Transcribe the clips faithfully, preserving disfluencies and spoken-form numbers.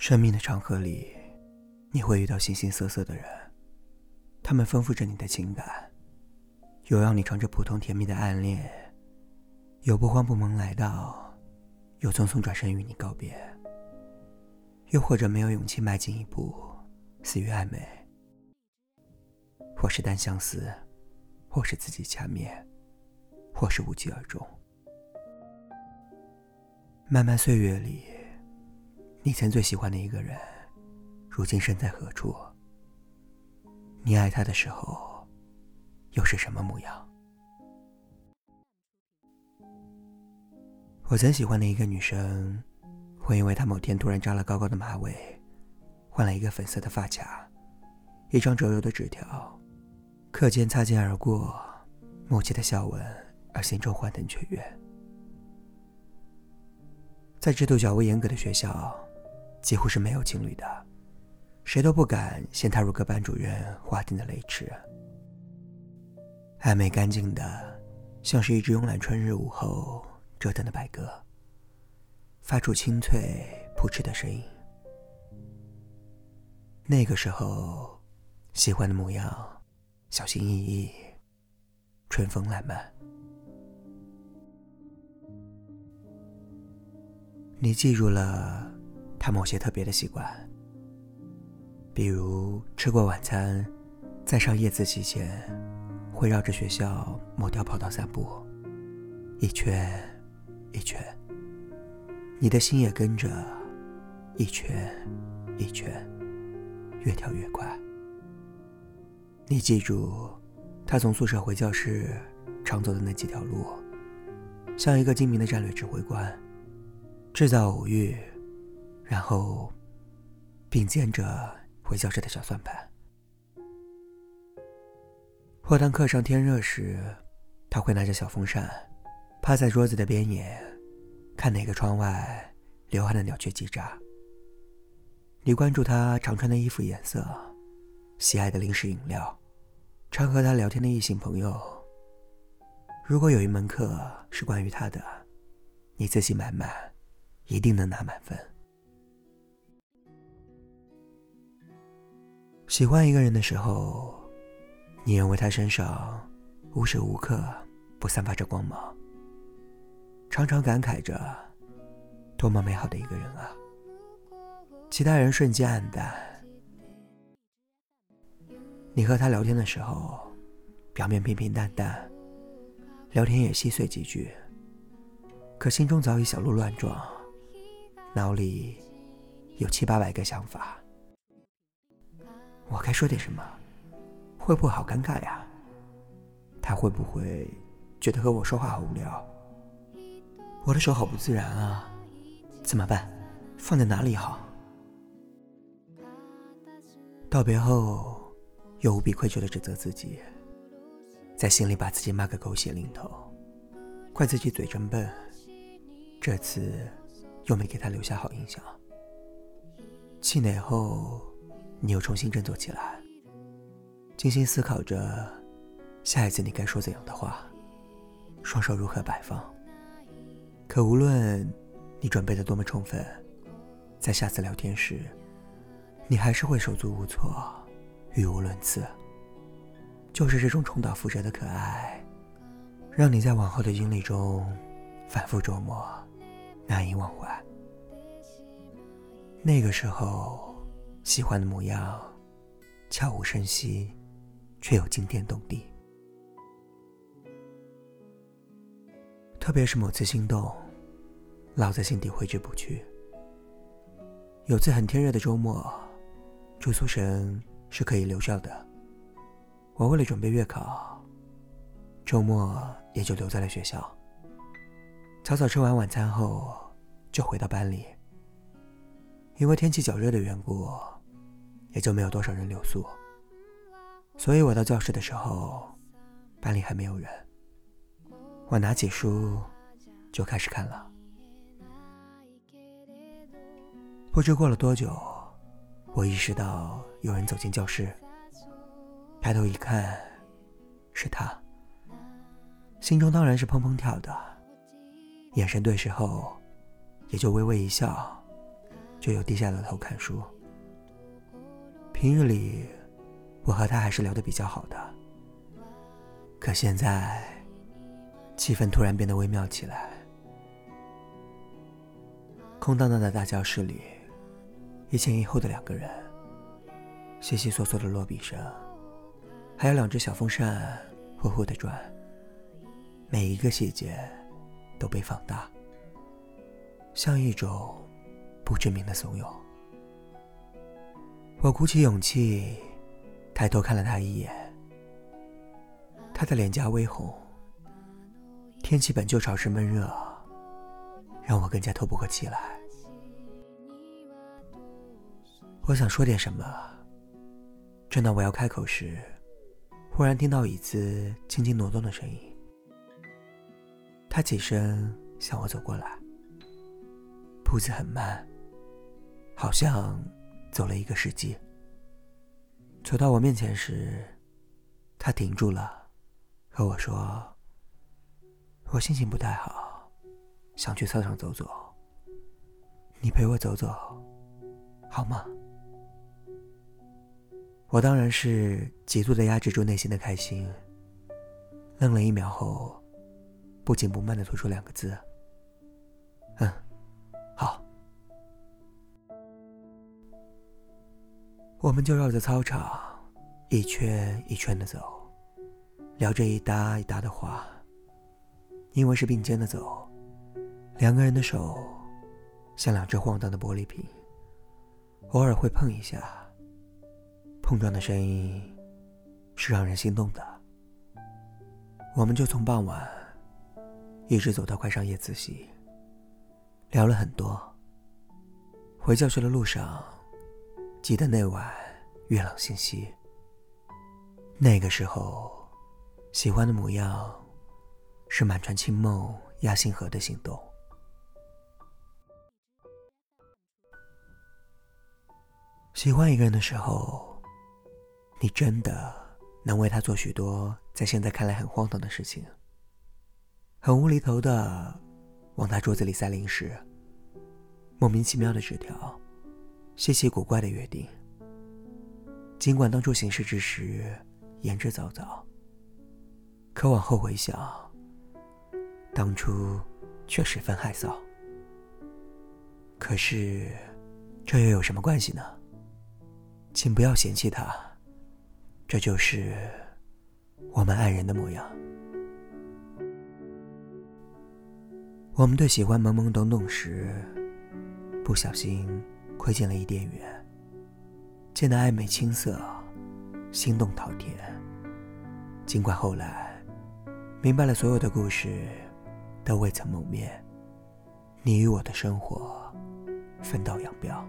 生命的长河里，你会遇到形形色色的人，他们丰富着你的情感，有让你尝着普通甜蜜的暗恋，有不慌不忙来到，有匆匆转身与你告别，又或者没有勇气迈进一步，死于暧昧，或是单相思，或是自己掐灭，或是无疾而终。漫漫岁月里，你曾最喜欢的一个人，如今身在何处？你爱他的时候，又是什么模样？我曾喜欢的一个女生，会因为她某天突然扎了高高的马尾，换了一个粉色的发卡，一张折油的纸条，课间擦肩而过，默契的笑吻，而心中幻灯雀跃。在制度较为严格的学校，几乎是没有情侣的，谁都不敢先踏入各班主任划定的雷池。暧昧干净的，像是一只慵懒春日午后折腾的白鸽，发出清脆扑哧的声音。那个时候，喜欢的模样，小心翼翼，春风烂漫。你记住了他某些特别的习惯，比如吃过晚餐，在上夜自习前，会绕着学校某条跑道散步，一圈一圈，你的心也跟着一圈一圈，越跳越快。你记住他从宿舍回教室常走的那几条路，像一个精明的战略指挥官，制造偶遇，然后并肩着回教室的小算盘。或当课上天热时，他会拿着小风扇，趴在桌子的边沿，看哪个窗外流汗的鸟雀叽喳。你关注他常穿的衣服颜色，喜爱的零食饮料，常和他聊天的异性朋友。如果有一门课是关于他的，你自信满满，一定能拿满分。喜欢一个人的时候，你认为他身上无时无刻不散发着光芒，常常感慨着多么美好的一个人啊。其他人瞬间黯淡，你和他聊天的时候，表面平平淡淡，聊天也细碎几句，可心中早已小鹿乱撞，脑里有七八百个想法。我该说点什么？会不会好尴尬呀？他会不会觉得和我说话好无聊？我的手好不自然啊，怎么办？放在哪里好？道别后，又无比愧疚地指责自己，在心里把自己骂个狗血淋头，怪自己嘴真笨，这次又没给他留下好印象。气馁后，你又重新振作起来，精心思考着下一次你该说怎样的话，双手如何摆放。可无论你准备得多么充分，在下次聊天时，你还是会手足无措，语无伦次。就是这种重蹈覆辙的可爱，让你在往后的经历中反复琢磨，难以忘怀。那个时候喜欢的模样，悄无声息，却又惊天动地。特别是某次心动，烙在心底挥之不去。有次很天热的周末，住宿生是可以留校的，我为了准备月考，周末也就留在了学校。草草吃完晚餐后，就回到班里。因为天气较热的缘故，也就没有多少人留宿，所以我到教室的时候，班里还没有人。我拿起书就开始看了。不知过了多久，我意识到有人走进教室，抬头一看，是他。心中当然是砰砰跳的，眼神对视后，也就微微一笑， 就又低下了头看书。平日里我和他还是聊得比较好的，可现在气氛突然变得微妙起来。空荡荡的大教室里，一前一后的两个人，悉悉索索的落笔声，还有两只小风扇呼呼地转，每一个细节都被放大，像一种不知名的怂恿。我鼓起勇气抬头看了他一眼，他的脸颊微红，天气本就潮湿闷热，让我更加透不过气来。我想说点什么，正当我要开口时，忽然听到椅子轻轻挪动的声音。他起身向我走过来，步子很慢，好像走了一个世纪。走到我面前时，他停住了，和我说：“我心情不太好，想去操场走走，你陪我走走，好吗？”我当然是极度地压制住内心的开心，愣了一秒后，不紧不慢地吐出两个字：“嗯，好。”我们就绕着操场一圈一圈地走，聊着一搭一搭的话。因为是并肩的走，两个人的手像两只晃荡的玻璃瓶，偶尔会碰一下，碰撞的声音是让人心动的。我们就从傍晚一直走到快上夜自习，聊了很多。回教室的路上，记得那晚月朗星稀，那个时候喜欢的模样是满船清梦压星河的心动。喜欢一个人的时候，你真的能为他做许多在现在看来很荒唐的事情，很无厘头的往他桌子里塞零食，莫名其妙的纸条，稀奇古怪的约定。尽管当初行事之时言之凿凿，可往后回想，当初却十分害臊。可是这又有什么关系呢？请不要嫌弃他，这就是我们爱人的模样。我们对喜欢懵懵懂懂时，不小心窥见了伊甸园，见得暧昧青涩，心动陶甜。尽管后来明白了所有的故事都未曾谋面，你与我的生活分道扬镳。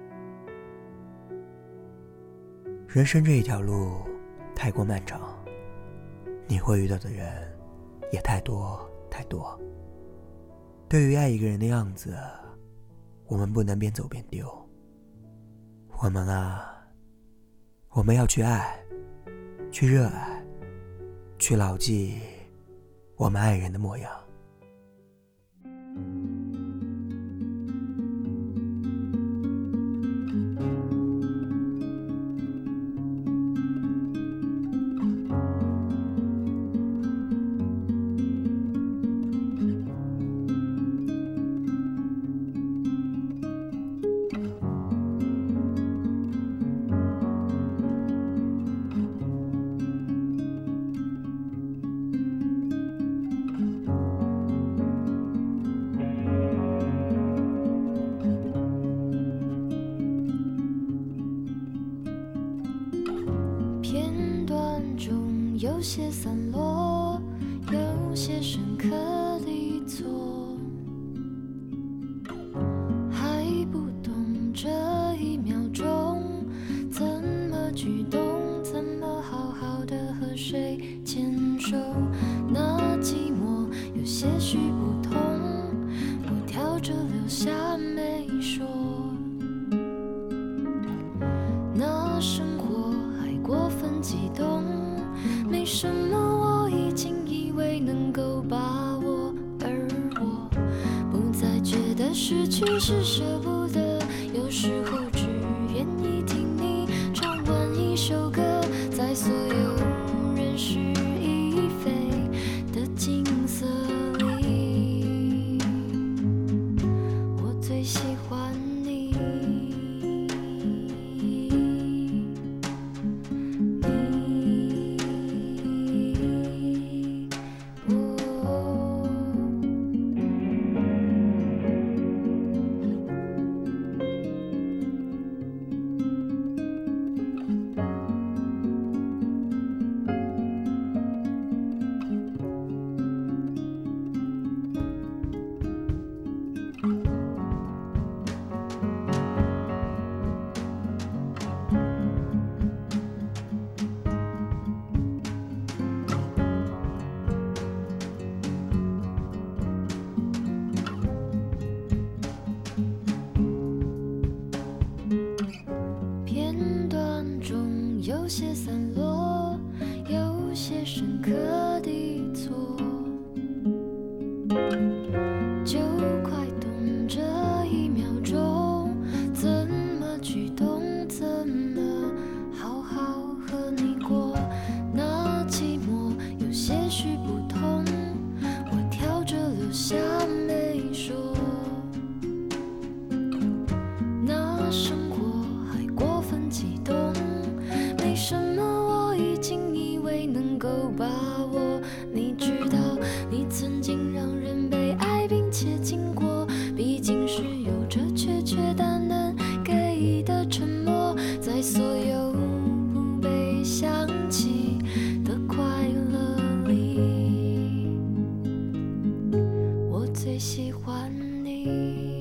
人生这一条路太过漫长，你会遇到的人也太多太多。对于爱一个人的样子，我们不能边走边丢。我们啊，我们要去爱，去热爱，去牢记我们爱人的模样。 有些散落，有些深刻地错，还不懂这一秒钟怎么举动，怎么好好的和谁牵手。那寂寞有些许不同，我挑着留下没说。那生活还过分激动，没什么我已经以为能够把握，而我不再觉得失去是舍不得，有时候只愿意听你唱完一首歌，在所有人事已非的景色里，我最喜欢你。有些散落，有些深刻的错，就快懂这一秒钟，怎么举动，怎么好好和你过。那寂寞有些许不同，我挑着留下没说。那生活还过分激动，没什么我已经以为能够把握。你知道你曾经让人被爱并且经过，毕竟是有着确确淡淡给的沉默，在所有不被想起的快乐里，我最喜欢你。